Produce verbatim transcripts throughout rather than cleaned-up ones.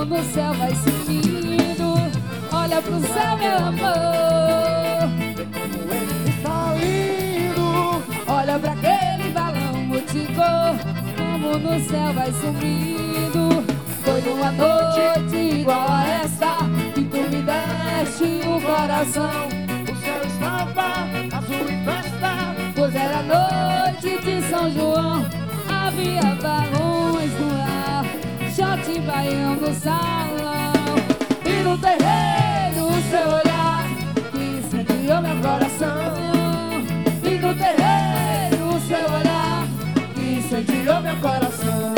como no céu vai subindo. Olha pro céu, meu amor, Está lindo. olha pra aquele balão multicor, como no céu vai subindo. Foi numa noite igual a essa que tu me deste o coração. O céu estava azul em festa. Pois era noite de São João, havia balões no ar, shot baião no salão. E no terreiro o seu olhar que incendiou meu coração. E no terreiro o seu olhar que incendiou meu coração.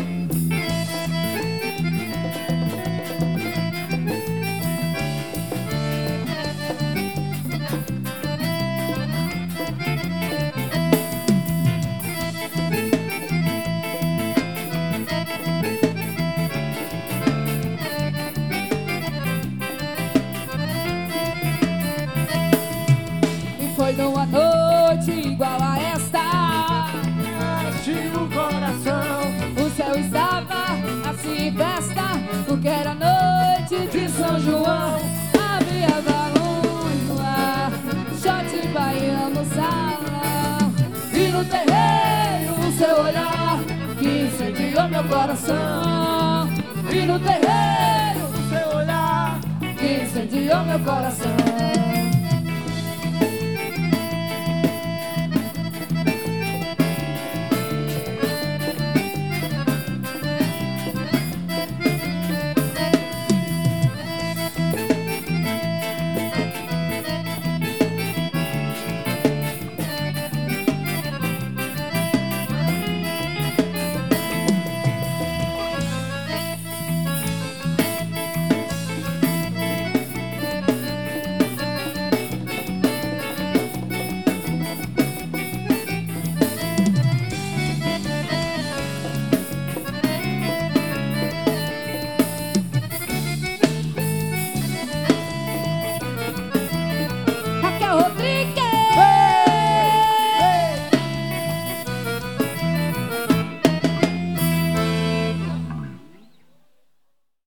Foi numa noite igual a esta, Enche o coração. o céu estava assim em festa, porque era noite de São João. Havia balões no ar, shot baião no salão. E no terreiro o seu olhar que incendiou meu coração. E no terreiro O seu olhar que incendiou meu coração.